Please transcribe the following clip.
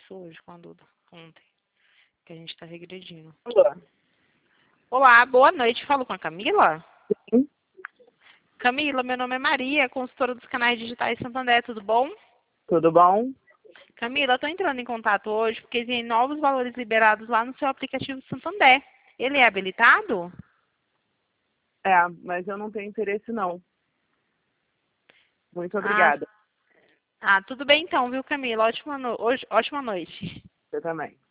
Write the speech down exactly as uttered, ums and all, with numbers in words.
isso hoje com a Duda, ontem, que a gente tá regredindo. Olá. Olá, boa noite. Falo com a Camila? Sim. Camila, meu nome é Maria, consultora dos canais digitais Santander, tudo bom? Tudo bom? Camila, eu tô entrando em contato hoje porque tem novos valores liberados lá no seu aplicativo Santander. Ele é habilitado? É, mas eu não tenho interesse não. Muito Ah, obrigada. ah tudo bem então, viu, Camila? Ótima, no... hoje, ótima noite. Você também.